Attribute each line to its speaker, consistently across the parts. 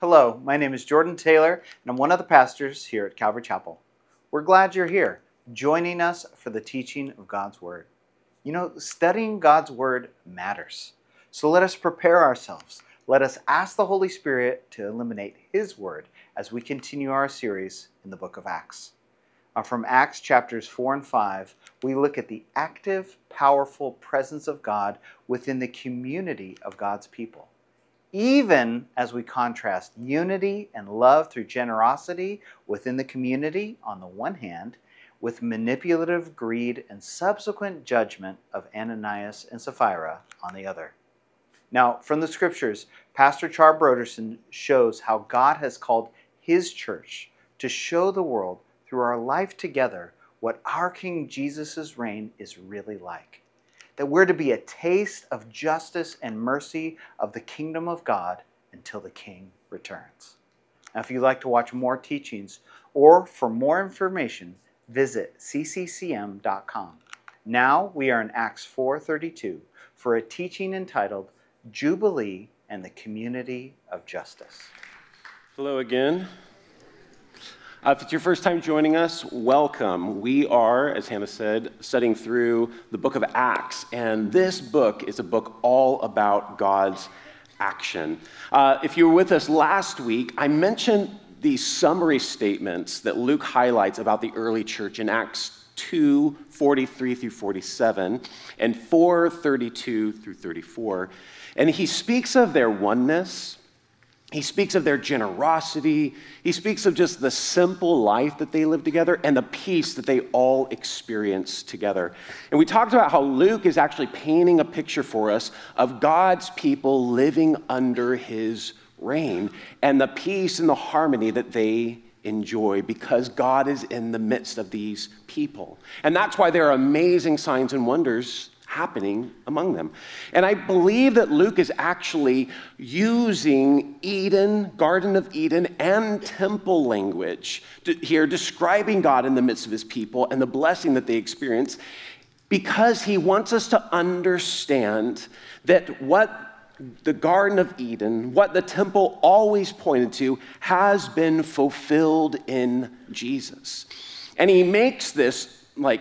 Speaker 1: Hello, my name is Jordan Taylor, and I'm one of the pastors here at Calvary Chapel. We're glad you're here, joining us for the teaching of God's Word. You know, studying God's Word matters. So let us prepare ourselves. Let us ask the Holy Spirit to illuminate His Word as we continue our series in the book of Acts. From Acts chapters 4 and 5, we look at the active, powerful presence of God within the community of God's people. Even as we contrast unity and love through generosity within the community on the one hand, with manipulative greed and subsequent judgment of Ananias and Sapphira on the other. Now, from the scriptures, Pastor Char Broderson shows how God has called His church to show the world through our life together what our King Jesus' reign is really like. That we're to be a taste of justice and mercy of the kingdom of God until the King returns. Now, if you'd like to watch more teachings or for more information, visit cccm.com. Now we are in Acts 4:32 for a teaching entitled Jubilee and the Community of Justice.
Speaker 2: Hello again. If it's your first time joining us, welcome. We are, as Hannah said, studying through the book of Acts, and this book is a book all about God's action. If you were with us last week, I mentioned these summary statements that Luke highlights about the early church in Acts 2:43 through 47 and 4:32 through 34. And he speaks of their oneness. He speaks of their generosity. He speaks of just the simple life that they live together and the peace that they all experience together. And we talked about how Luke is actually painting a picture for us of God's people living under His reign and the peace and the harmony that they enjoy because God is in the midst of these people. And that's why there are amazing signs and wonders happening among them. And I believe that Luke is actually using Eden, Garden of Eden, and temple language here, describing God in the midst of His people and the blessing that they experience, because he wants us to understand that what the Garden of Eden, what the temple always pointed to, has been fulfilled in Jesus. And he makes this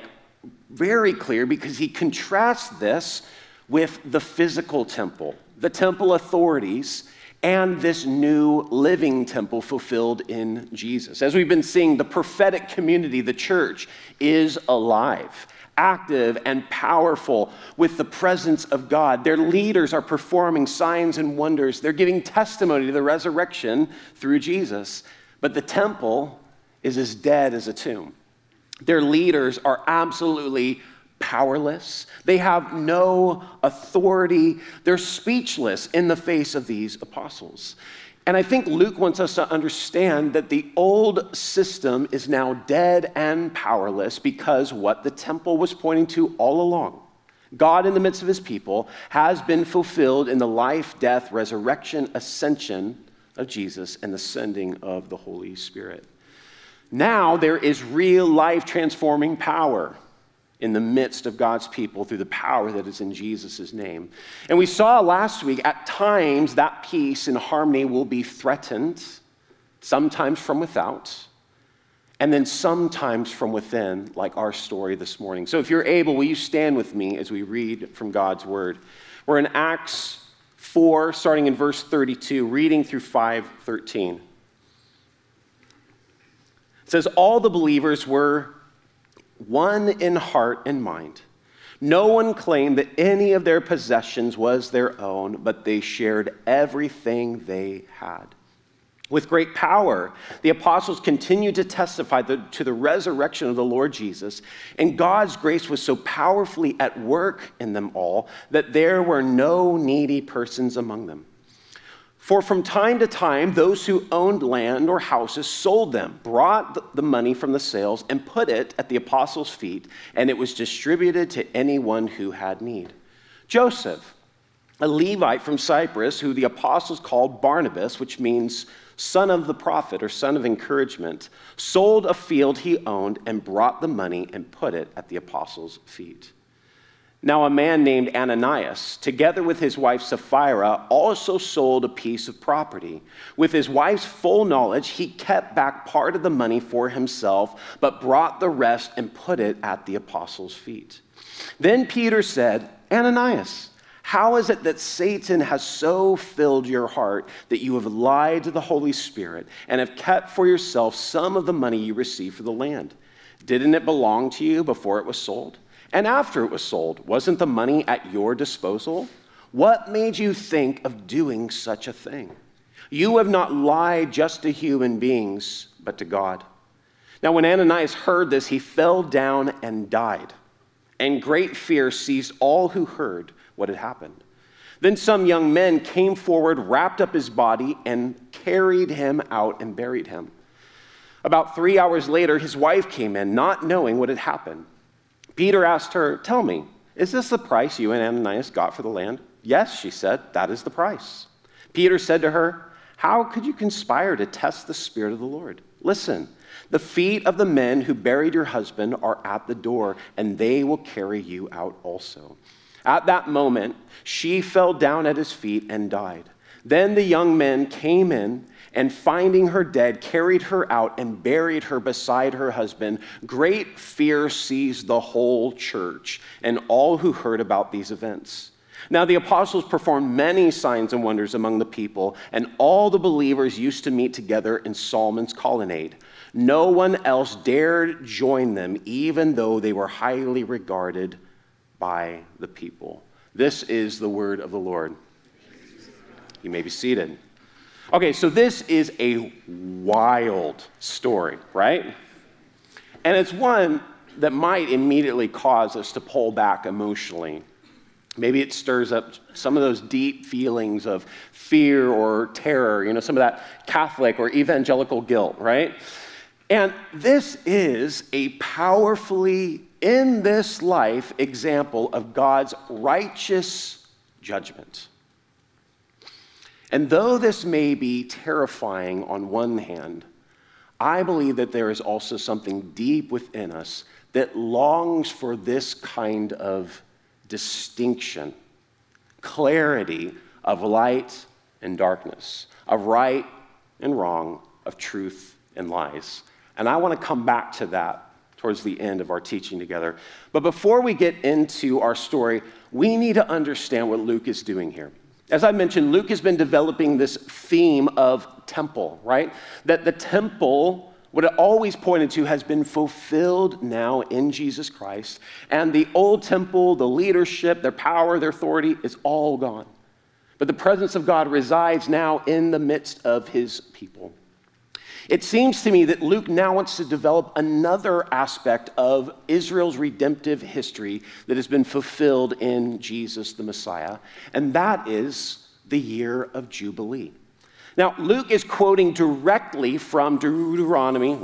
Speaker 2: very clear because he contrasts this with the physical temple, the temple authorities, and this new living temple fulfilled in Jesus. As we've been seeing, the prophetic community, the church, is alive, active and powerful with the presence of God. Their leaders are performing signs and wonders. They're giving testimony to the resurrection through Jesus. But the temple is as dead as a tomb. Their leaders are absolutely powerless. They have no authority. They're speechless in the face of these apostles. And I think Luke wants us to understand that the old system is now dead and powerless because what the temple was pointing to all along, God in the midst of His people, has been fulfilled in the life, death, resurrection, ascension of Jesus and the sending of the Holy Spirit. Now there is real life transforming power in the midst of God's people through the power that is in Jesus' name. And we saw last week, at times that peace and harmony will be threatened, sometimes from without, and then sometimes from within, like our story this morning. So if you're able, will you stand with me as we read from God's Word? We're in Acts 4, starting in verse 32, reading through 5:13. It says, all the believers were one in heart and mind. No one claimed that any of their possessions was their own, but they shared everything they had. With great power, the apostles continued to testify to the resurrection of the Lord Jesus, and God's grace was so powerfully at work in them all that there were no needy persons among them. For from time to time, those who owned land or houses sold them, brought the money from the sales, and put it at the apostles' feet, and it was distributed to anyone who had need. Joseph, a Levite from Cyprus, who the apostles called Barnabas, which means son of the prophet or son of encouragement, sold a field he owned and brought the money and put it at the apostles' feet. Now a man named Ananias, together with his wife Sapphira, also sold a piece of property. With his wife's full knowledge, he kept back part of the money for himself, but brought the rest and put it at the apostles' feet. Then Peter said, Ananias, how is it that Satan has so filled your heart that you have lied to the Holy Spirit and have kept for yourself some of the money you received for the land? Didn't it belong to you before it was sold? And after it was sold, wasn't the money at your disposal? What made you think of doing such a thing? You have not lied just to human beings, but to God. Now when Ananias heard this, he fell down and died. And great fear seized all who heard what had happened. Then some young men came forward, wrapped up his body, and carried him out and buried him. About 3 hours later, his wife came in, not knowing what had happened. Peter asked her, tell me, is this the price you and Ananias got for the land? Yes, she said, that is the price. Peter said to her, how could you conspire to test the Spirit of the Lord? Listen, the feet of the men who buried your husband are at the door, and they will carry you out also. At that moment, she fell down at his feet and died. Then the young men came in, and finding her dead, carried her out and buried her beside her husband. Great fear seized the whole church and all who heard about these events. Now the apostles performed many signs and wonders among the people, and all the believers used to meet together in Solomon's colonnade. No one else dared join them, even though they were highly regarded by the people. This is the word of the Lord. You may be seated. Okay, so this is a wild story, right? And it's one that might immediately cause us to pull back emotionally. Maybe it stirs up some of those deep feelings of fear or terror, some of that Catholic or evangelical guilt, right? And this is a powerfully, in this life, example of God's righteous judgment. And though this may be terrifying on one hand, I believe that there is also something deep within us that longs for this kind of distinction, clarity of light and darkness, of right and wrong, of truth and lies. And I want to come back to that towards the end of our teaching together. But before we get into our story, we need to understand what Luke is doing here. As I mentioned, Luke has been developing this theme of temple, right? That the temple, what it always pointed to, has been fulfilled now in Jesus Christ. And the old temple, the leadership, their power, their authority is all gone. But the presence of God resides now in the midst of his people. It seems to me that Luke now wants to develop another aspect of Israel's redemptive history that has been fulfilled in Jesus the Messiah, and that is the year of Jubilee. Now, Luke is quoting directly from Deuteronomy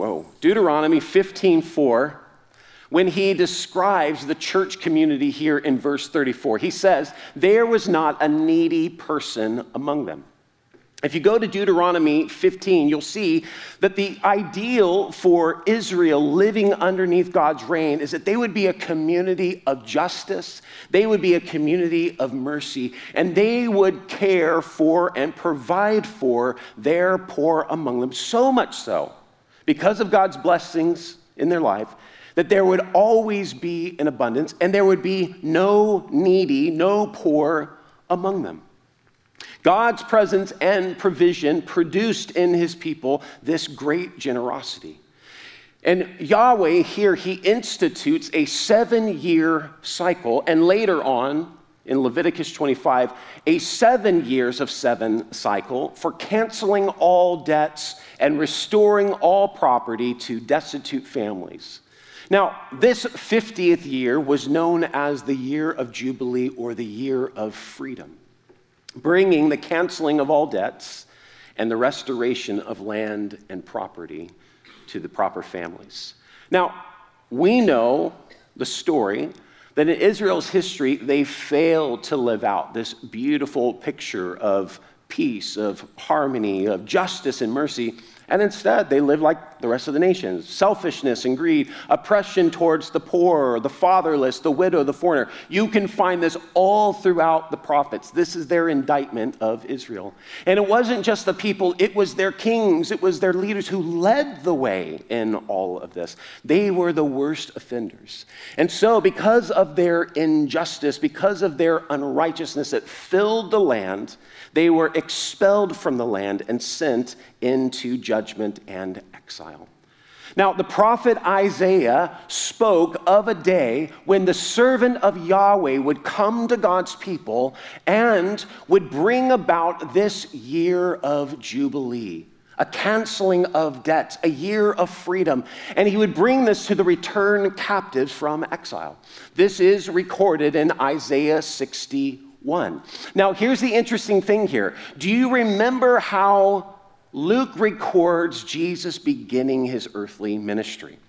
Speaker 2: 15:4, when he describes the church community here in verse 34. He says, there was not a needy person among them. If you go to Deuteronomy 15, you'll see that the ideal for Israel living underneath God's reign is that they would be a community of justice, they would be a community of mercy, and they would care for and provide for their poor among them, so much so, because of God's blessings in their life, that there would always be an abundance, and there would be no needy, no poor among them. God's presence and provision produced in his people this great generosity. And Yahweh here, he institutes a 7-year cycle, and later on, in Leviticus 25, a 7 years of 7 cycle for canceling all debts and restoring all property to destitute families. Now, this 50th year was known as the year of Jubilee, or the year of freedom, bringing the canceling of all debts and the restoration of land and property to the proper families. Now, we know the story that in Israel's history, they failed to live out this beautiful picture of peace, of harmony, of justice and mercy. And instead, they live like the rest of the nations. Selfishness and greed, oppression towards the poor, the fatherless, the widow, the foreigner. You can find this all throughout the prophets. This is their indictment of Israel. And it wasn't just the people, it was their kings, it was their leaders who led the way in all of this. They were the worst offenders. And so, because of their injustice, because of their unrighteousness that filled the land, they were expelled from the land and sent into judgment and exile. Now, the prophet Isaiah spoke of a day when the servant of Yahweh would come to God's people and would bring about this year of Jubilee, a canceling of debts, a year of freedom. And he would bring this to the returned captives from exile. This is recorded in Isaiah 61. Now, here's the interesting thing here. Do you remember how Luke records Jesus beginning his earthly ministry?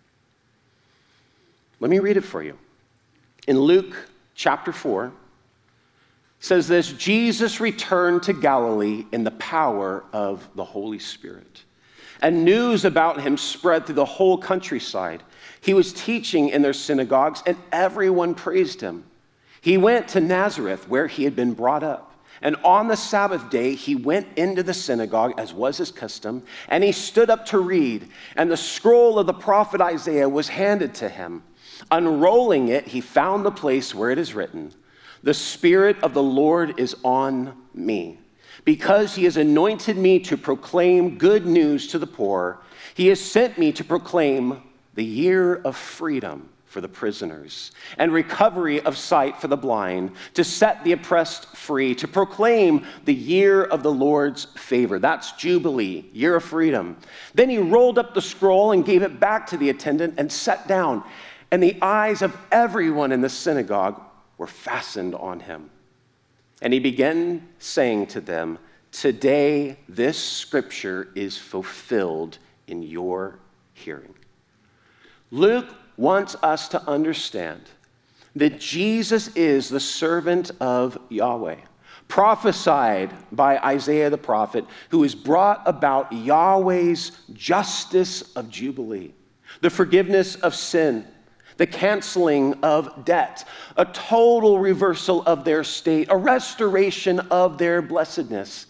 Speaker 2: Let me read it for you. In Luke chapter 4, it says this: Jesus returned to Galilee in the power of the Holy Spirit, and news about him spread through the whole countryside. He was teaching in their synagogues, and everyone praised him. He went to Nazareth, where he had been brought up. And on the Sabbath day, he went into the synagogue, as was his custom, and he stood up to read. And the scroll of the prophet Isaiah was handed to him. Unrolling it, he found the place where it is written, "The Spirit of the Lord is on me, because he has anointed me to proclaim good news to the poor. He has sent me to proclaim the year of freedom for the prisoners, and recovery of sight for the blind, to set the oppressed free, to proclaim the year of the Lord's favor." That's Jubilee, year of freedom. Then he rolled up the scroll and gave it back to the attendant and sat down. And the eyes of everyone in the synagogue were fastened on him. And he began saying to them, "Today this scripture is fulfilled in your hearing." Luke wants us to understand that Jesus is the servant of Yahweh, prophesied by Isaiah the prophet, who has brought about Yahweh's justice of Jubilee, the forgiveness of sin, the canceling of debt, a total reversal of their state, a restoration of their blessedness.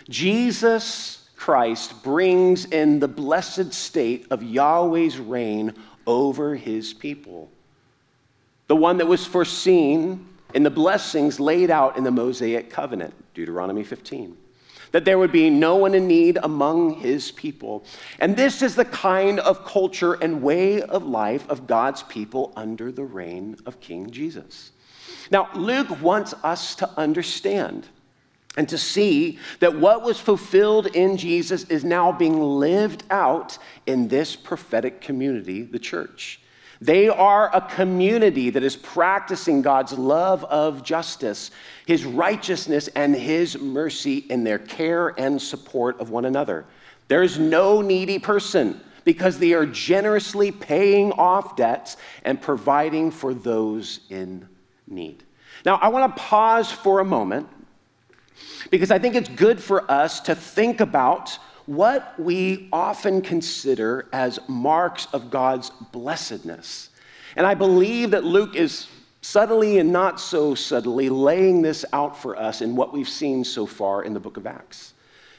Speaker 2: Jesus Christ brings in the blessed state of Yahweh's reign over his people, the one that was foreseen in the blessings laid out in the Mosaic covenant, Deuteronomy 15, that there would be no one in need among his people. And this is the kind of culture and way of life of God's people under the reign of King Jesus. Now, Luke wants us to understand and to see that what was fulfilled in Jesus is now being lived out in this prophetic community, the church. They are a community that is practicing God's love of justice, his righteousness, and his mercy in their care and support of one another. There is no needy person because they are generously paying off debts and providing for those in need. Now, I want to pause for a moment, because I think it's good for us to think about what we often consider as marks of God's blessedness. And I believe that Luke is subtly and not so subtly laying this out for us in what we've seen so far in the book of Acts.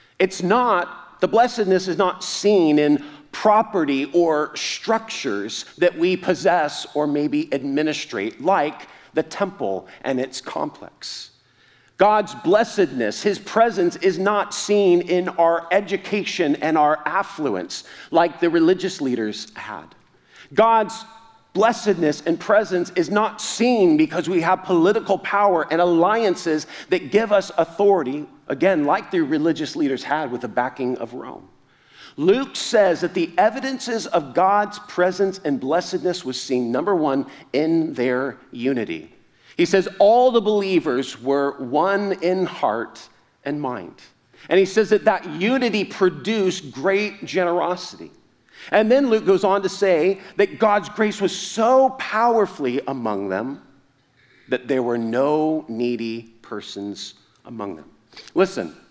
Speaker 2: The blessedness is not seen in property or structures that we possess or maybe administrate, like the temple and its complex. God's blessedness, his presence, is not seen in our education and our affluence like the religious leaders had. God's blessedness and presence is not seen because we have political power and alliances that give us authority, again, like the religious leaders had with the backing of Rome. Luke says that the evidences of God's presence and blessedness was seen, number one, in their unity. He says all the believers were one in heart and mind. And he says that unity produced great generosity. And then Luke goes on to say that God's grace was so powerfully among them that there were no needy persons among them. Listen,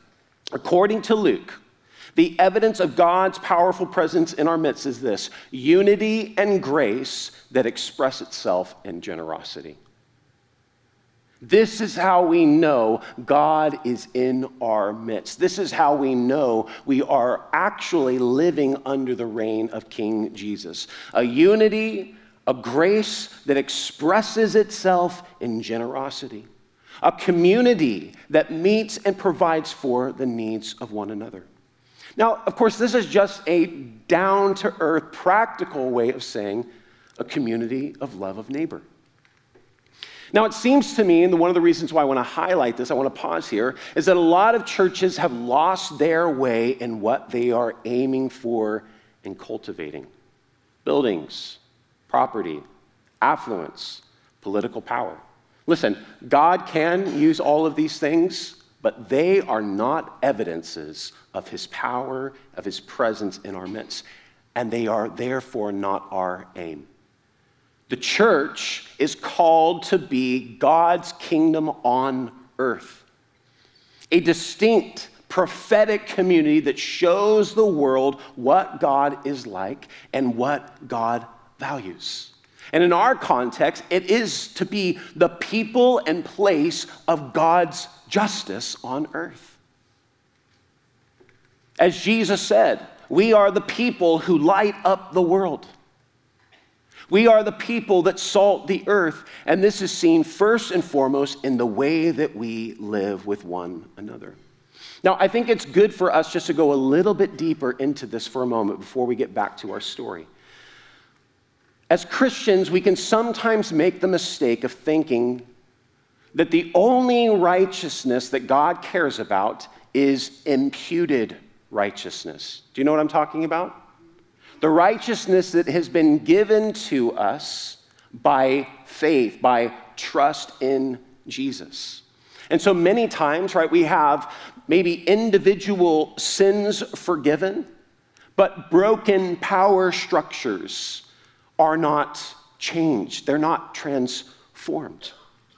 Speaker 2: According to Luke, the evidence of God's powerful presence in our midst is this: unity and grace that express itself in generosity. This is how we know God is in our midst. This is how we know we are actually living under the reign of King Jesus. A unity, a grace that expresses itself in generosity. A community that meets and provides for the needs of one another. Now, of course, this is just a down-to-earth, practical way of saying a community of love of neighbor. Now, it seems to me, and one of the reasons why I want to highlight this, I want to pause here, is that a lot of churches have lost their way in what they are aiming for and cultivating. Buildings, property, affluence, political power. Listen, God can use all of these things, but they are not evidences of his power, of his presence in our midst, and they are therefore not our aim. The church is called to be God's kingdom on earth, a distinct prophetic community that shows the world what God is like and what God values. And in our context, it is to be the people and place of God's justice on earth. As Jesus said, we are the people who light up the world. We are the people that salt the earth, and this is seen first and foremost in the way that we live with one another. Now, I think it's good for us just to go a little bit deeper into this for a moment before we get back to our story. As Christians, we can sometimes make the mistake of thinking that the only righteousness that God cares about is imputed righteousness. Do you know what I'm talking about? The righteousness that has been given to us by faith, by trust in Jesus. And so many times, right, we have maybe individual sins forgiven, but broken power structures are not changed. They're not transformed.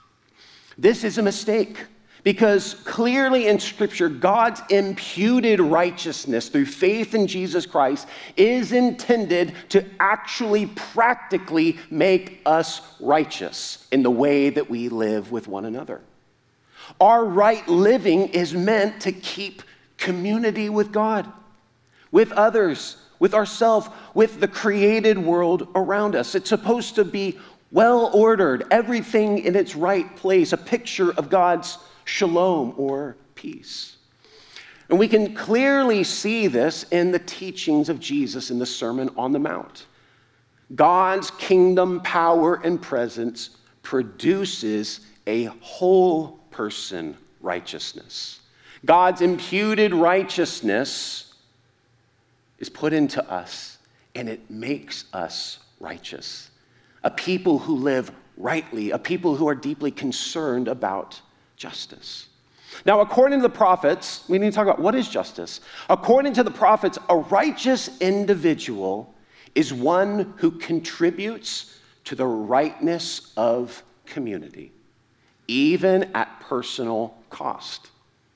Speaker 2: This is a mistake because clearly in Scripture, God's imputed righteousness through faith in Jesus Christ is intended to actually practically make us righteous in the way that we live with one another. Our right living is meant to keep community with God, with others, with ourselves, with the created world around us. It's supposed to be well-ordered, everything in its right place, a picture of God's shalom or peace. And we can clearly see this in the teachings of Jesus in the Sermon on the Mount. God's kingdom, power, and presence produces a whole person righteousness. God's imputed righteousness is put into us, and it makes us righteous. A people who live rightly, a people who are deeply concerned about justice. Now, according to the prophets, we need to talk about what is justice. According to the prophets, a righteous individual is one who contributes to the rightness of community, even at personal cost.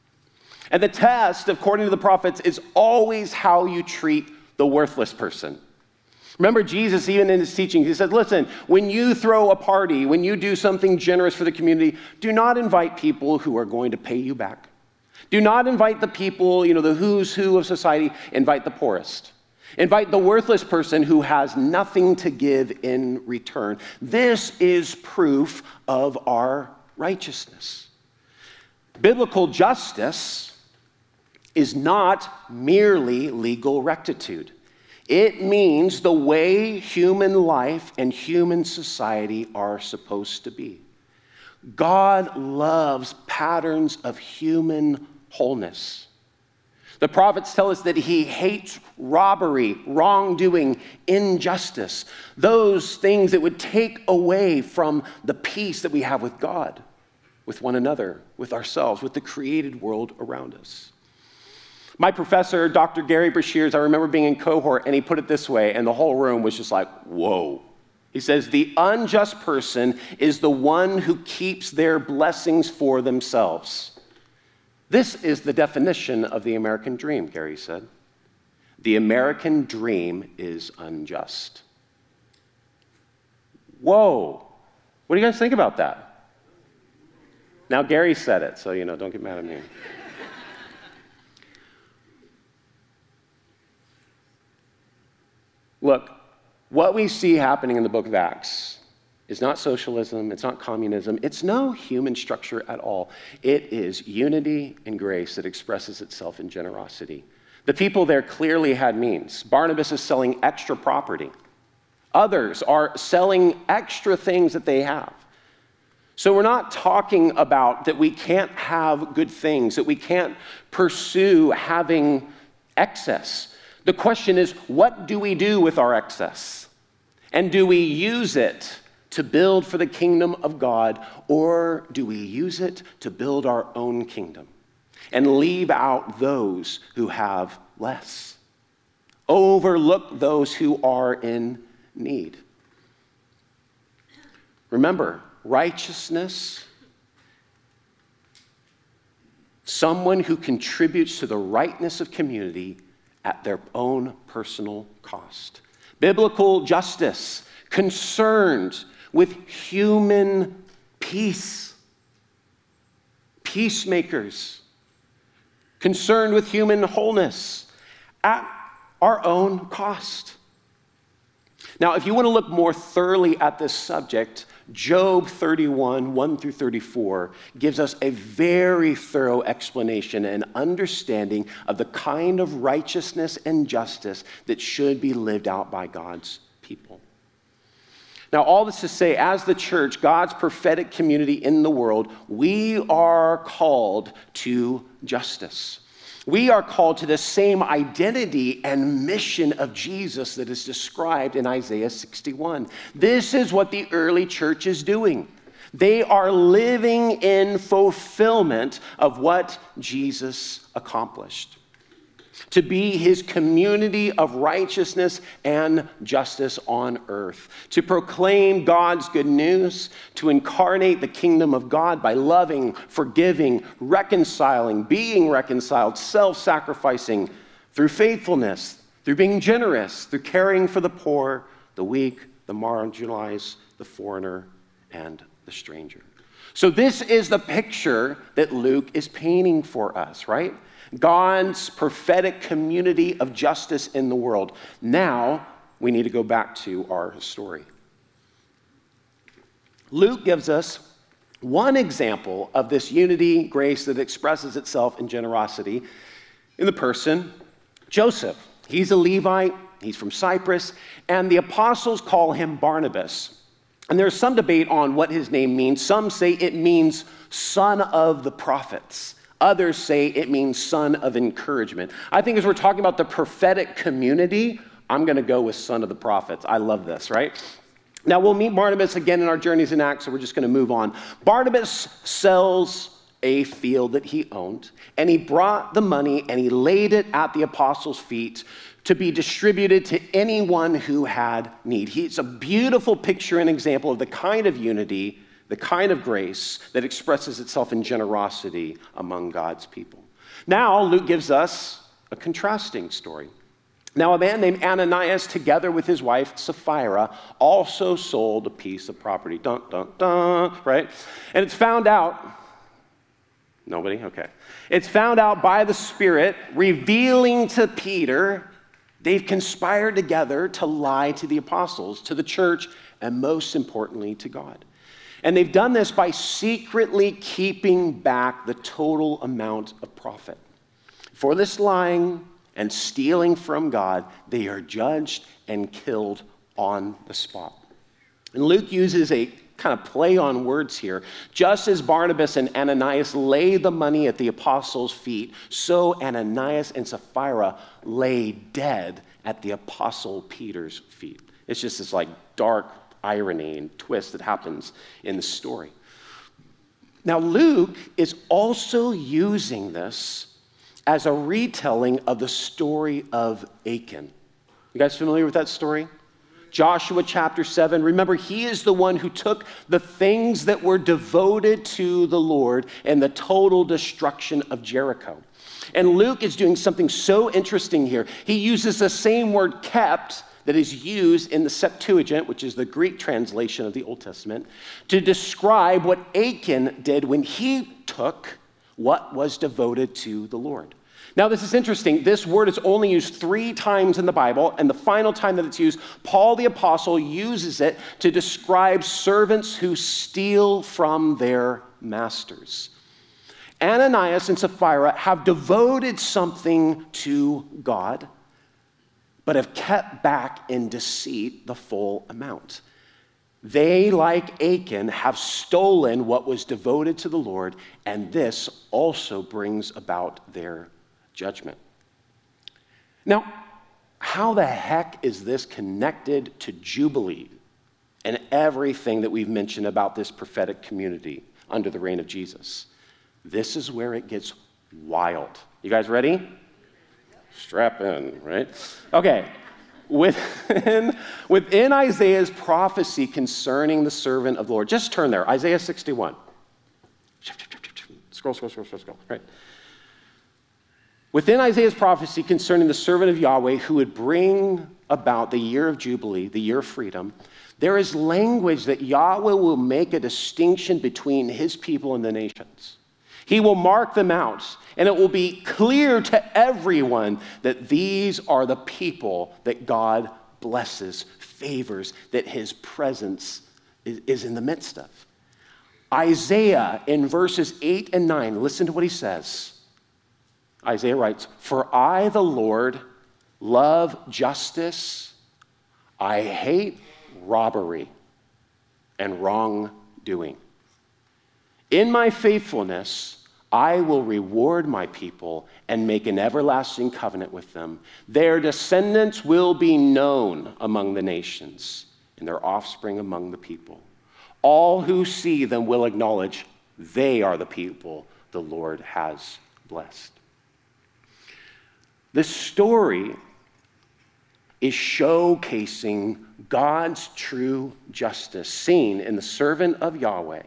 Speaker 2: And the test, according to the prophets, is always how you treat the worthless person. Remember Jesus, even in his teaching, he said, listen, when you throw a party, when you do something generous for the community, do not invite people who are going to pay you back. Do not invite the people, the who's who of society. Invite the poorest. Invite the worthless person who has nothing to give in return. This is proof of our righteousness. Biblical justice is not merely legal rectitude. It means the way human life and human society are supposed to be. God loves patterns of human wholeness. The prophets tell us that he hates robbery, wrongdoing, injustice, those things that would take away from the peace that we have with God, with one another, with ourselves, with the created world around us. My professor, Dr. Gary Breshears, I remember being in cohort, and he put it this way, and the whole room was just like, whoa. He says, the unjust person is the one who keeps their blessings for themselves. This is the definition of the American dream, Gary said. The American dream is unjust. Whoa. What do you guys think about that? Now, Gary said it, so, don't get mad at me. Look, what we see happening in the book of Acts is not socialism, it's not communism, it's no human structure at all. It is unity and grace that expresses itself in generosity. The people there clearly had means. Barnabas is selling extra property. Others are selling extra things that they have. So we're not talking about that we can't have good things, that we can't pursue having excess. The question is, what do we do with our excess? And do we use it to build for the kingdom of God, or do we use it to build our own kingdom and leave out those who have less? Overlook those who are in need. Remember, righteousness, someone who contributes to the rightness of community at their own personal cost. Biblical justice, concerned with human peace. Peacemakers, concerned with human wholeness at our own cost. Now, if you want to look more thoroughly at this subject, Job 31, 1 through 34, gives us a very thorough explanation and understanding of the kind of righteousness and justice that should be lived out by God's people. Now, all this to say, as the church, God's prophetic community in the world, we are called to justice. We are called to the same identity and mission of Jesus that is described in Isaiah 61. This is what the early church is doing. They are living in fulfillment of what Jesus accomplished. To be his community of righteousness and justice on earth. To proclaim God's good news, to incarnate the kingdom of God by loving, forgiving, reconciling, being reconciled, self-sacrificing, through faithfulness, through being generous, through caring for the poor, the weak, the marginalized, the foreigner, and the stranger. So this is the picture that Luke is painting for us, right? God's prophetic community of justice in the world. Now, we need to go back to our story. Luke gives us one example of this unity, grace that expresses itself in generosity in the person Joseph. He's a Levite, he's from Cyprus, and the apostles call him Barnabas. And there's some debate on what his name means. Some say it means son of the prophets. Others say it means son of encouragement. I think as we're talking about the prophetic community, I'm going to go with son of the prophets. I love this, right? Now, we'll meet Barnabas again in our journeys in Acts, so we're just going to move on. Barnabas sells a field that he owned, and he brought the money and he laid it at the apostles' feet to be distributed to anyone who had need. It's a beautiful picture and example of the kind of unity, the kind of grace that expresses itself in generosity among God's people. Now, Luke gives us a contrasting story. Now, a man named Ananias, together with his wife Sapphira, also sold a piece of property. Dun, dun, dun, right? And it's found out, nobody? Okay. It's found out by the Spirit, revealing to Peter, they've conspired together to lie to the apostles, to the church, and most importantly, to God. And they've done this by secretly keeping back the total amount of profit. For this lying and stealing from God, they are judged and killed on the spot. And Luke uses a kind of play on words here. Just as Barnabas and Ananias lay the money at the apostles' feet, so Ananias and Sapphira lay dead at the apostle Peter's feet. It's just this like dark irony and twist that happens in the story. Now, Luke is also using this as a retelling of the story of Achan. You guys familiar with that story? Joshua chapter 7. Remember, he is the one who took the things that were devoted to the Lord and the total destruction of Jericho. And Luke is doing something so interesting here. He uses the same word kept that is used in the Septuagint, which is the Greek translation of the Old Testament, to describe what Achan did when he took what was devoted to the Lord. Now, this is interesting. This word is only used 3 times in the Bible, and the final time that it's used, Paul the Apostle uses it to describe servants who steal from their masters. Ananias and Sapphira have devoted something to God, but have kept back in deceit the full amount. They, like Achan, have stolen what was devoted to the Lord, and this also brings about their judgment. Now, how the heck is this connected to Jubilee and everything that we've mentioned about this prophetic community under the reign of Jesus? This is where it gets wild. You guys ready? Strap in, right? Okay. Within Isaiah's prophecy concerning the servant of the Lord, just turn there, Isaiah 61. Scroll, right? Within Isaiah's prophecy concerning the servant of Yahweh who would bring about the year of Jubilee, the year of freedom, there is language that Yahweh will make a distinction between his people and the nations. He will mark them out, and it will be clear to everyone that these are the people that God blesses, favors, that his presence is in the midst of. Isaiah, in verses 8 and 9, listen to what he says. Isaiah writes, "For I, the Lord, love justice. I hate robbery and wrongdoing. In my faithfulness, I will reward my people and make an everlasting covenant with them. Their descendants will be known among the nations, and their offspring among the people. All who see them will acknowledge they are the people the Lord has blessed." This story is showcasing God's true justice seen in the servant of Yahweh.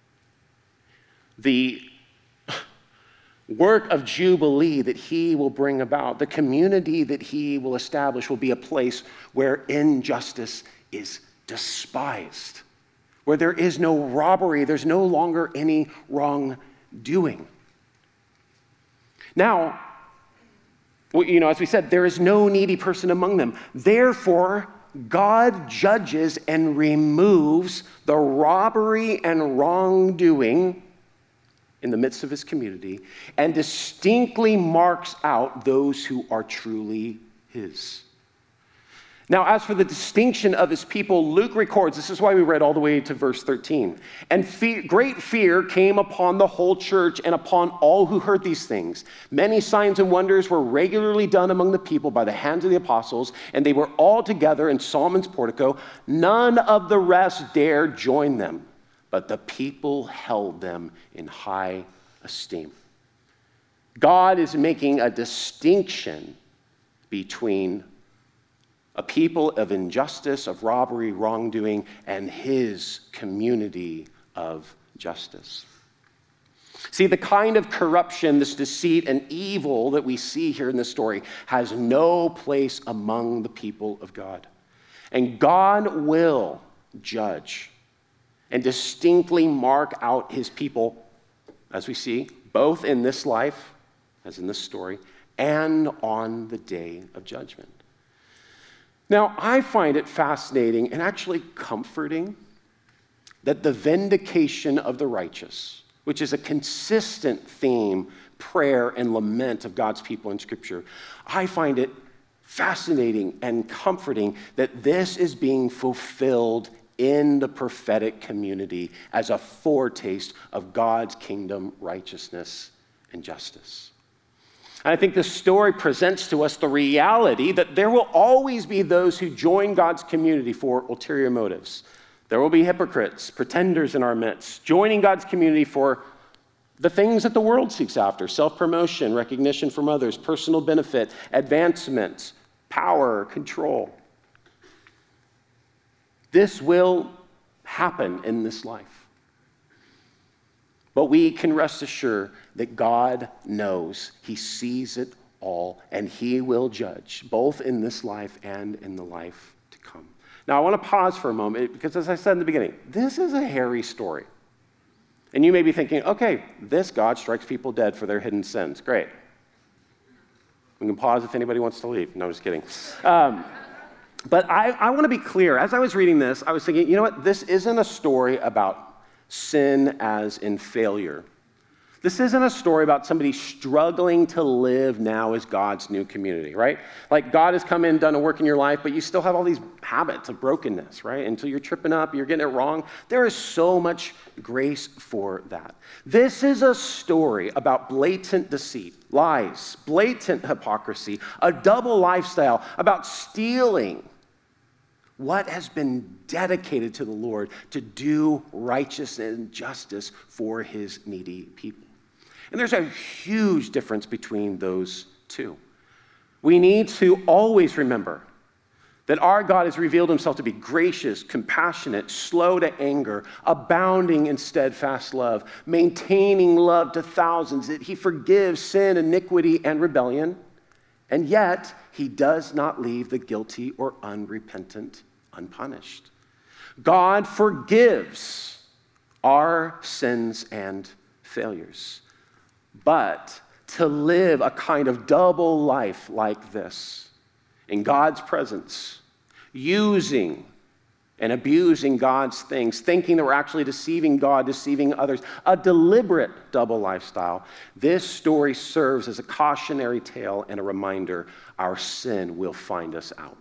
Speaker 2: The work of Jubilee that he will bring about, the community that he will establish, will be a place where injustice is despised, where there is no robbery, there's no longer any wrongdoing. Now, as we said, there is no needy person among them. Therefore, God judges and removes the robbery and wrongdoing in the midst of his community and distinctly marks out those who are truly his. Now, as for the distinction of his people, Luke records, this is why we read all the way to verse 13, "And great fear came upon the whole church and upon all who heard these things. Many signs and wonders were regularly done among the people by the hands of the apostles, and they were all together in Solomon's portico. None of the rest dared join them, but the people held them in high esteem." God is making a distinction between a people of injustice, of robbery, wrongdoing, and his community of justice. See, the kind of corruption, this deceit and evil that we see here in this story has no place among the people of God. And God will judge and distinctly mark out his people, as we see, both in this life, as in this story, and on the day of judgment. Now, I find it fascinating and actually comforting that the vindication of the righteous, which is a consistent theme, prayer, and lament of God's people in Scripture, I find it fascinating and comforting that this is being fulfilled in the prophetic community as a foretaste of God's kingdom, righteousness, and justice. And I think this story presents to us the reality that there will always be those who join God's community for ulterior motives. There will be hypocrites, pretenders in our midst, joining God's community for the things that the world seeks after: self-promotion, recognition from others, personal benefit, advancement, power, control. This will happen in this life. But we can rest assured that God knows. He sees it all, and he will judge, both in this life and in the life to come. Now, I want to pause for a moment, because as I said in the beginning, this is a hairy story. And you may be thinking, okay, this God strikes people dead for their hidden sins. Great. We can pause if anybody wants to leave. No, I'm just kidding. But I want to be clear. As I was reading this, I was thinking, you know what? This isn't a story about sin as in failure. This isn't a story about somebody struggling to live now as God's new community, right? Like God has come in, done a work in your life, but you still have all these habits of brokenness, right? Until you're tripping up, you're getting it wrong. There is so much grace for that. This is a story about blatant deceit, lies, blatant hypocrisy, a double lifestyle, about stealing what has been dedicated to the Lord to do righteousness and justice for his needy people. And there's a huge difference between those two. We need to always remember that our God has revealed himself to be gracious, compassionate, slow to anger, abounding in steadfast love, maintaining love to thousands, that he forgives sin, iniquity, and rebellion, and yet he does not leave the guilty or unrepentant unpunished. God forgives our sins and failures. But to live a kind of double life like this, in God's presence, using and abusing God's things, thinking that we're actually deceiving God, deceiving others, a deliberate double lifestyle, this story serves as a cautionary tale and a reminder our sin will find us out.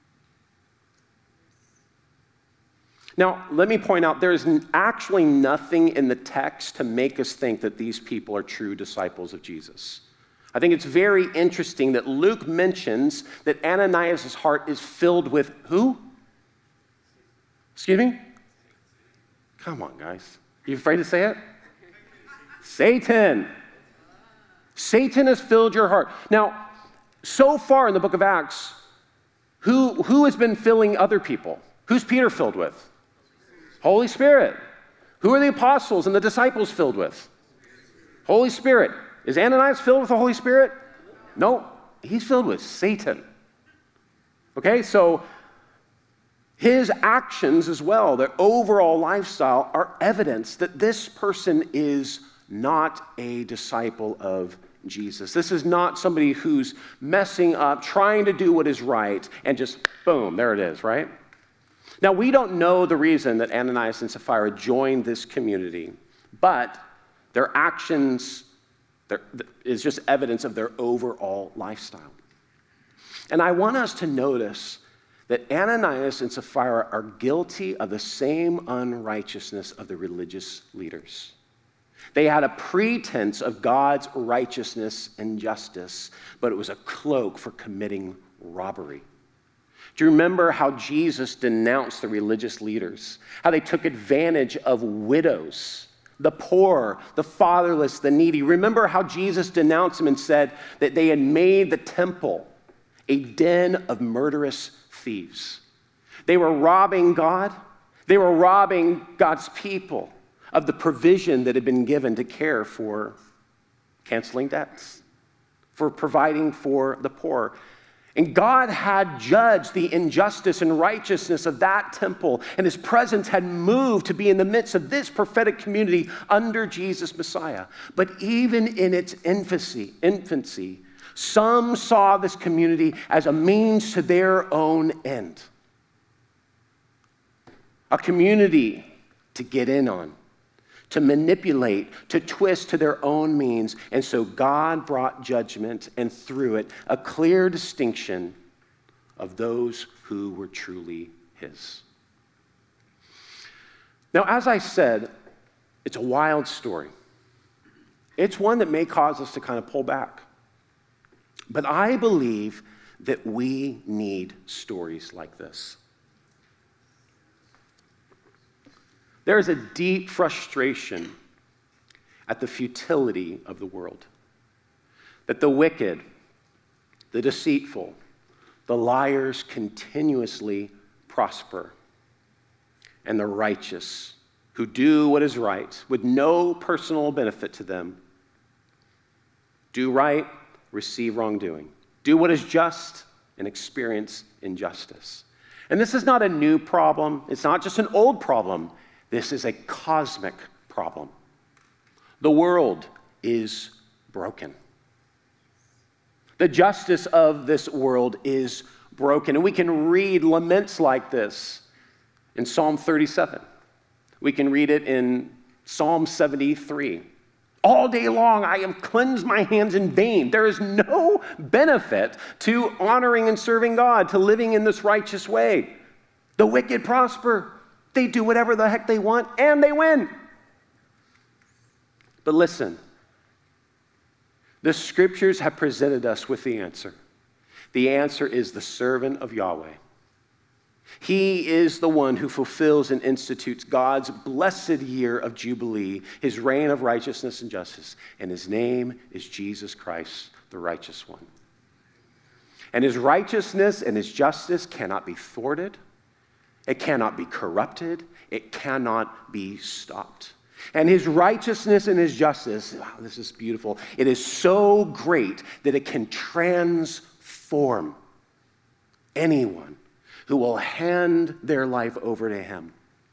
Speaker 2: Now, let me point out, there is actually nothing in the text to make us think that these people are true disciples of Jesus. I think it's very interesting that Luke mentions that Ananias' heart is filled with who? Excuse me? Come on, guys. You afraid to say it? Satan. Satan has filled your heart. Now, so far in the book of Acts, who has been filling other people? Who's Peter filled with? Holy Spirit. Who are the apostles and the disciples filled with? Holy Spirit. Is Ananias filled with the Holy Spirit? No, he's filled with Satan. Okay, so his actions as well, their overall lifestyle, are evidence that this person is not a disciple of Jesus. This is not somebody who's messing up, trying to do what is right, and just boom, there it is, right? Now, we don't know the reason that Ananias and Sapphira joined this community, but their actions is just evidence of their overall lifestyle. And I want us to notice that Ananias and Sapphira are guilty of the same unrighteousness of the religious leaders. They had a pretense of God's righteousness and justice, but it was a cloak for committing robbery. Do you remember how Jesus denounced the religious leaders? How they took advantage of widows, the poor, the fatherless, the needy. Remember how Jesus denounced them and said that they had made the temple a den of murderous thieves. They were robbing God. They were robbing God's people of the provision that had been given to care for canceling debts, for providing for the poor. And God had judged the injustice and righteousness of that temple, and his presence had moved to be in the midst of this prophetic community under Jesus Messiah. But even in its infancy, some saw this community as a means to their own end. A community to get in on, to manipulate, to twist to their own means. And so God brought judgment, and through it, a clear distinction of those who were truly his. Now, as I said, it's a wild story. It's one that may cause us to kind of pull back. But I believe that we need stories like this. There is a deep frustration at the futility of the world. That the wicked, the deceitful, the liars continuously prosper. and the righteous who do what is right with no personal benefit to them. Do right, receive wrongdoing. Do what is just and experience injustice. And this is not a new problem. It's not just an old problem. This is a cosmic problem. The world is broken. The justice of this world is broken. And we can read laments like this in Psalm 37. We can read it in Psalm 73. All day long, I have cleansed my hands in vain. There is no benefit to honoring and serving God, to living in this righteous way. The wicked prosper. They do whatever the heck they want, and they win. But listen, the scriptures have presented us with the answer. The answer is the servant of Yahweh. He is the one who fulfills and institutes God's blessed year of Jubilee, his reign of righteousness and justice, and his name is Jesus Christ, the righteous one. And his righteousness and his justice cannot be thwarted. It cannot be corrupted. It cannot be stopped. And his righteousness and his justice, wow, this is beautiful. It is so great that it can transform anyone who will hand their life over to him,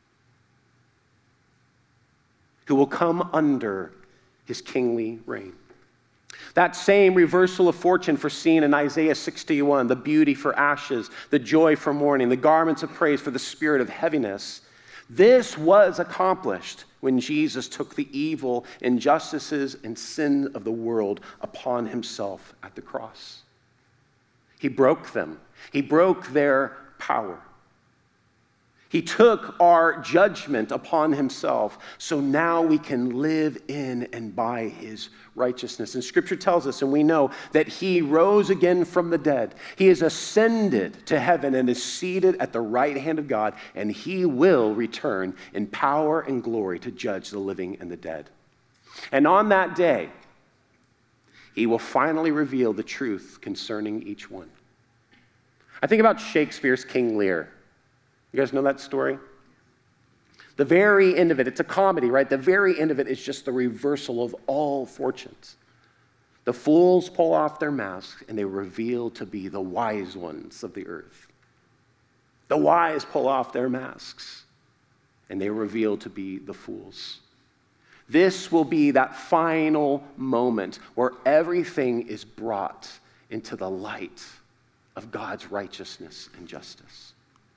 Speaker 2: who will come under his kingly reign. That same reversal of fortune foreseen in Isaiah 61, the beauty for ashes, the joy for mourning, the garments of praise for the spirit of heaviness, this was accomplished when Jesus took the evil, injustices, and sin of the world upon himself at the cross. He broke them. He broke their power. He took our judgment upon himself, so now we can live in and by his righteousness. And Scripture tells us, and we know, that he rose again from the dead. He is ascended to heaven and is seated at the right hand of God, and he will return in power and glory to judge the living and the dead. And on that day, he will finally reveal the truth concerning each one. I think about Shakespeare's King Lear. You guys know that story? The very end of it, it's a comedy, right? The very end of it is just the reversal of all fortunes. The fools pull off their masks and they reveal to be the wise ones of the earth. The wise pull off their masks and they reveal to be the fools. This will be that final moment where everything is brought into the light of God's righteousness and justice.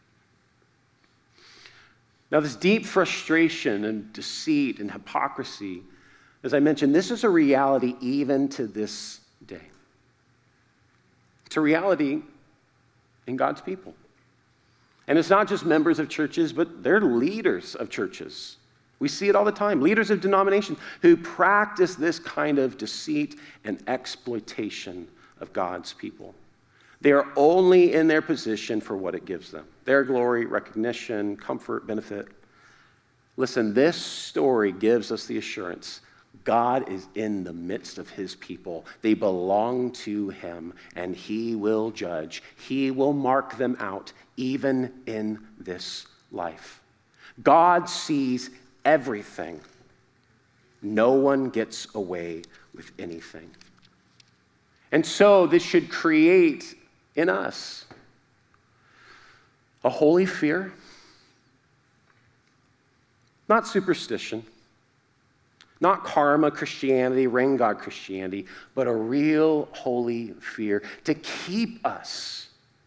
Speaker 2: Now, this deep frustration and deceit and hypocrisy, as I mentioned, this is a reality even to this day. It's a reality in God's people. And it's not just members of churches, but they're leaders of churches. We see it all the time. Leaders of denominations who practice this kind of deceit and exploitation of God's people. They are only in their position for what it gives them. Their glory, recognition, comfort, benefit. Listen, this story gives us the assurance God is in the midst of his people. They belong to him, and he will judge. He will mark them out, even in this life. God sees everything. No one gets away with anything. And so this should create in us a holy fear, not superstition, not karma Christianity, rain God Christianity, but a real holy fear to keep us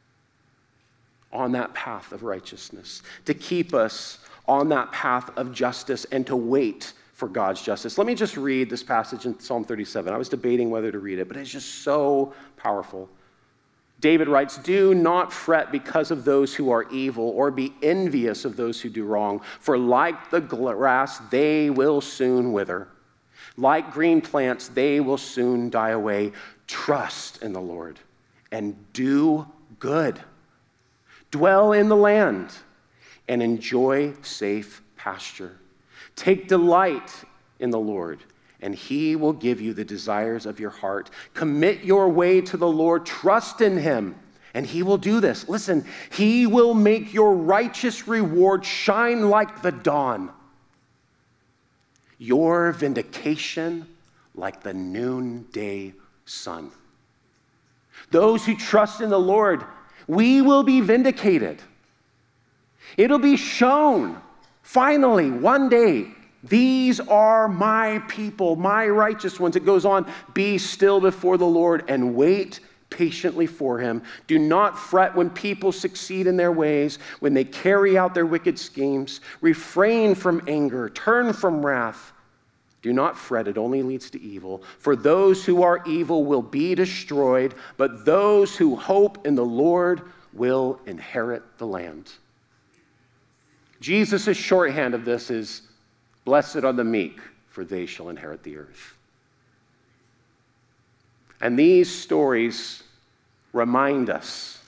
Speaker 2: on that path of righteousness, to keep us on that path of justice, and to wait for God's justice. Let me just read this passage in Psalm 37. I was debating whether to read it, but it's just so powerful. David writes, "Do not fret because of those who are evil, or be envious of those who do wrong. For like the grass, they will soon wither. Like green plants, they will soon die away. Trust in the Lord and do good. Dwell in the land and enjoy safe pasture. Take delight in the Lord, and he will give you the desires of your heart. Commit your way to the Lord, trust in him, And he will do this. Listen, he will make your righteous reward shine like the dawn, your vindication like the noonday sun. Those who trust in the Lord, we will be vindicated. It'll be shown, finally, one day, these are my people, my righteous ones. It goes on, be still before the Lord and wait patiently for him. Do not fret when people succeed in their ways, when they carry out their wicked schemes. Refrain from anger, turn from wrath. Do not fret, it only leads to evil. For those who are evil will be destroyed, but those who hope in the Lord will inherit the land. Jesus' shorthand of this is, blessed are the meek, for they shall inherit the earth. And these stories remind us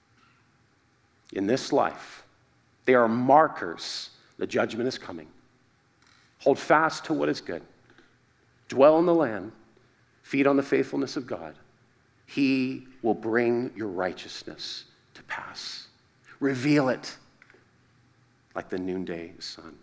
Speaker 2: in this life, they are markers the judgment is coming. Hold fast to what is good. Dwell in the land. Feed on the faithfulness of God. He will bring your righteousness to pass. Reveal it like the noonday sun.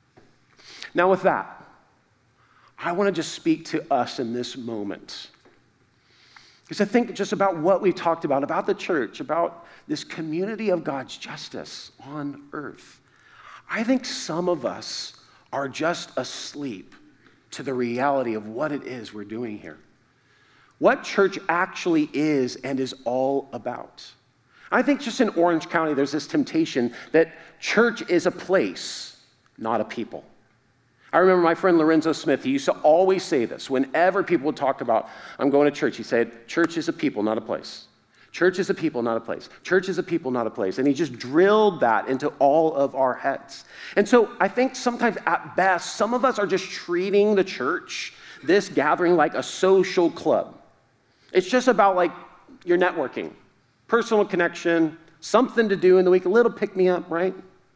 Speaker 2: Now with that, I want to just speak to us in this moment. Because I think just about what we talked about the church, about this community of God's justice on earth. I think some of us are just asleep to the reality of what it is we're doing here. What church actually is and is all about. I think just in Orange County, there's this temptation that church is a place, not a people. I remember my friend Lorenzo Smith, he used to always say this. Whenever people would talk about, I'm going to church, he said, church is a people, not a place. Church is a people, not a place. Church is a people, not a place. And he just drilled that into all of our heads. And so I think sometimes at best, some of us are just treating the church, this gathering, like a social club. It's just about like your networking, personal connection, something to do in the week, a little pick-me-up, right?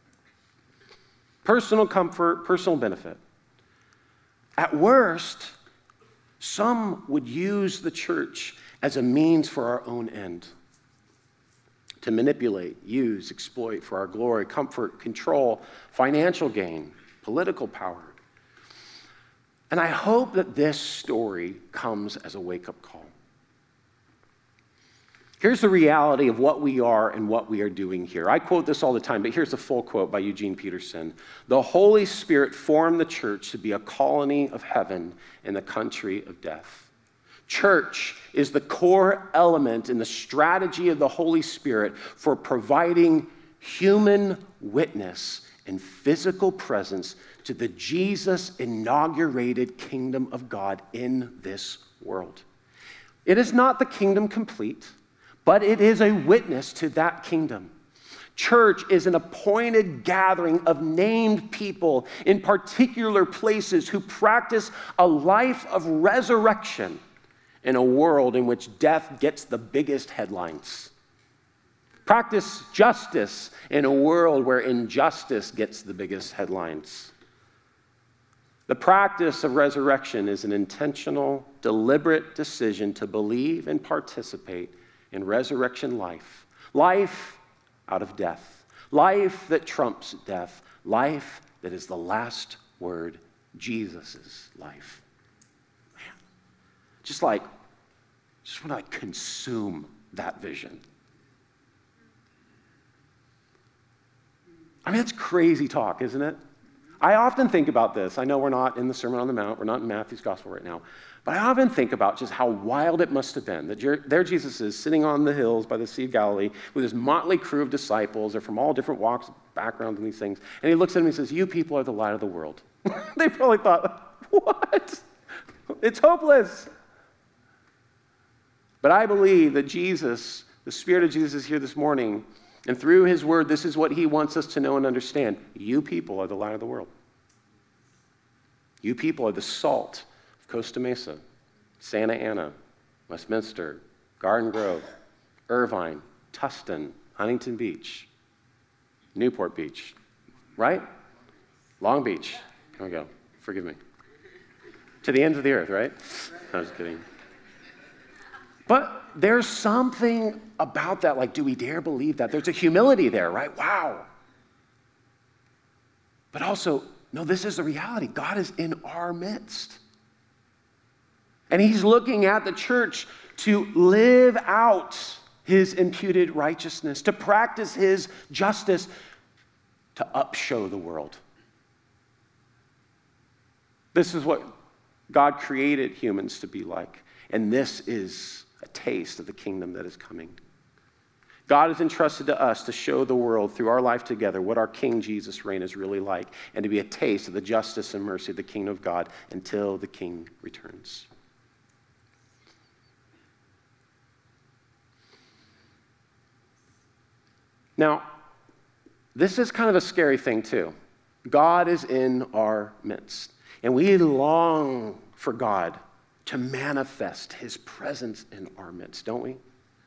Speaker 2: Personal comfort, personal benefit. At worst, some would use the church as a means for our own end. To manipulate, use, exploit for our glory, comfort, control, financial gain, political power. And I hope that this story comes as a wake-up call. Here's the reality of what we are and what we are doing here. I quote this all the time, but here's a full quote by Eugene Peterson. The Holy Spirit formed the church to be a colony of heaven in the country of death. Church is the core element in the strategy of the Holy Spirit for providing human witness and physical presence to the Jesus-inaugurated kingdom of God in this world. It is not the kingdom complete, but it is a witness to that kingdom. Church is an appointed gathering of named people in particular places who practice a life of resurrection in a world in which death gets the biggest headlines. Practice justice in a world where injustice gets the biggest headlines. The practice of resurrection is an intentional, deliberate decision to believe and participate in resurrection life. Life out of death. Life that trumps death. Life that is the last word, Jesus' life. Man, just want to consume that vision. I mean, it's crazy talk, isn't it? I often think about this. I know we're not in the Sermon on the Mount. We're not in Matthew's Gospel right now. But I often think about just how wild it must have been that there Jesus is sitting on the hills by the Sea of Galilee with his motley crew of disciples. They're from all different walks, backgrounds, and these things. And he looks at them and he says, you people are the light of the world. They probably thought, what? It's hopeless. But I believe that Jesus, the Spirit of Jesus is here this morning, and through his word, this is what he wants us to know and understand. You people are the light of the world. You people are the salt of Costa Mesa, Santa Ana, Westminster, Garden Grove, Irvine, Tustin, Huntington Beach, Newport Beach, right? Long Beach. Here we go. Forgive me. To the ends of the earth, right? I was kidding. But there's something about that, like, do we dare believe that? There's a humility there, right? Wow. But also, no, this is the reality. God is in our midst. And he's looking at the church to live out his imputed righteousness, to practice his justice, to upshow the world. This is what God created humans to be like. And this is a taste of the kingdom that is coming. God has entrusted to us to show the world through our life together what our King Jesus' reign is really like, and to be a taste of the justice and mercy of the kingdom of God until the King returns. Now, this is kind of a scary thing too. God is in our midst, and we long for God to manifest his presence in our midst, don't we?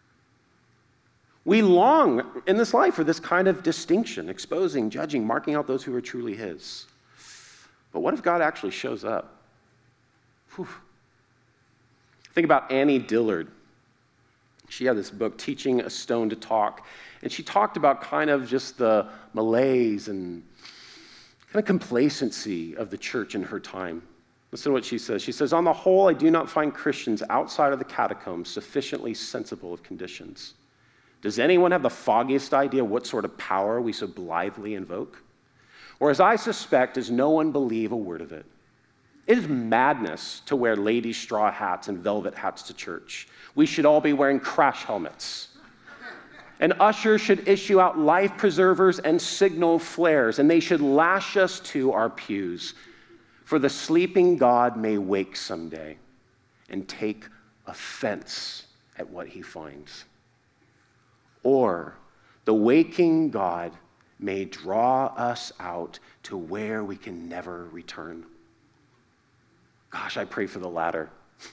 Speaker 2: We long in this life for this kind of distinction, exposing, judging, marking out those who are truly his. But what if God actually shows up? Whew. Think about Annie Dillard. She had this book, Teaching a Stone to Talk, and she talked about kind of just the malaise and kind of complacency of the church in her time. Listen to what she says. She says, on the whole, I do not find Christians outside of the catacombs sufficiently sensible of conditions. Does anyone have the foggiest idea what sort of power we so blithely invoke? Or as I suspect, does no one believe a word of it? It is madness to wear ladies' straw hats and velvet hats to church. We should all be wearing crash helmets. An usher should issue out life preservers and signal flares, and they should lash us to our pews. For the sleeping God may wake someday and take offense at what he finds. Or the waking God may draw us out to where we can never return. Gosh, I pray for the latter.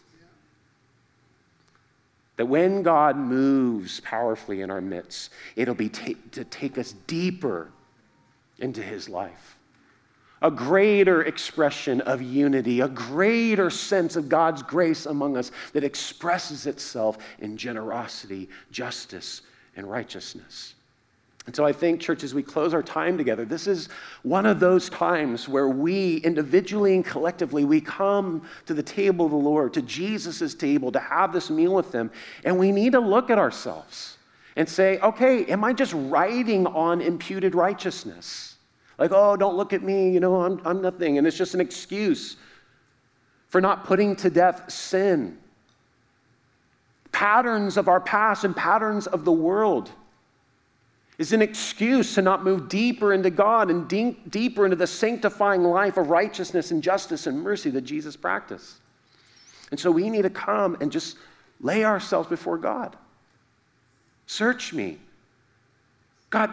Speaker 2: That when God moves powerfully in our midst, it'll be to take us deeper into his life. A greater expression of unity, a greater sense of God's grace among us that expresses itself in generosity, justice, and righteousness. And so I think, church, as we close our time together, this is one of those times where we, individually and collectively, we come to the table of the Lord, to Jesus' table, to have this meal with him, and we need to look at ourselves and say, okay, am I just riding on imputed righteousness? Like, oh, don't look at me, I'm nothing, and it's just an excuse for not putting to death sin. Patterns of our past and patterns of the world is an excuse to not move deeper into God and deeper into the sanctifying life of righteousness and justice and mercy that Jesus practiced. And so we need to come and just lay ourselves before God. Search me. God,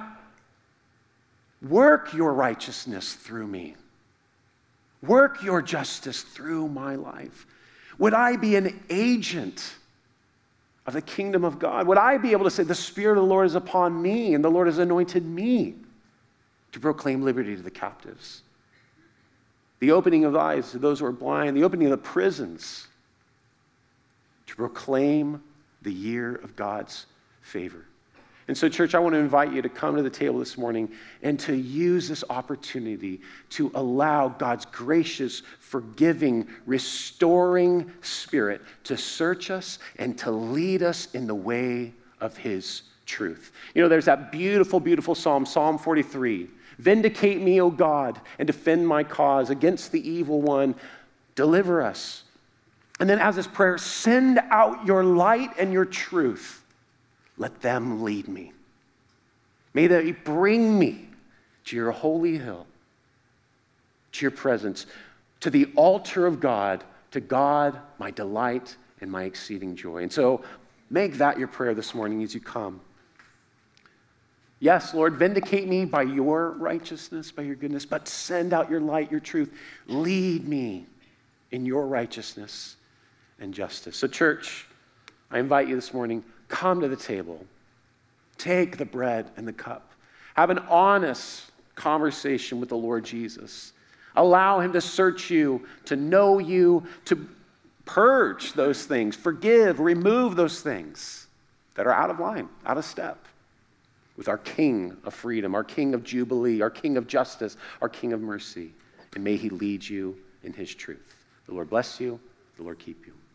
Speaker 2: work your righteousness through me. Work your justice through my life. Would I be an agent of the kingdom of God? Would I be able to say, the Spirit of the Lord is upon me, and the Lord has anointed me to proclaim liberty to the captives, the opening of eyes to those who are blind, the opening of the prisons, to proclaim the year of God's favor. And so, church, I want to invite you to come to the table this morning and to use this opportunity to allow God's gracious, forgiving, restoring Spirit to search us and to lead us in the way of his truth. There's that beautiful, beautiful psalm, Psalm 43. Vindicate me, O God, and defend my cause against the evil one. Deliver us. And then as this prayer, send out your light and your truth. Let them lead me. May they bring me to your holy hill, to your presence, to the altar of God, to God, my delight and my exceeding joy. And so make that your prayer this morning as you come. Yes, Lord, vindicate me by your righteousness, by your goodness, but send out your light, your truth. Lead me in your righteousness and justice. So, church, I invite you this morning, come to the table. Take the bread and the cup. Have an honest conversation with the Lord Jesus. Allow him to search you, to know you, to Purge those things, forgive, remove those things that are out of line, out of step with our King of freedom, our King of jubilee, our King of justice, our King of mercy. And may he lead you in his truth. The Lord bless you. The Lord keep you.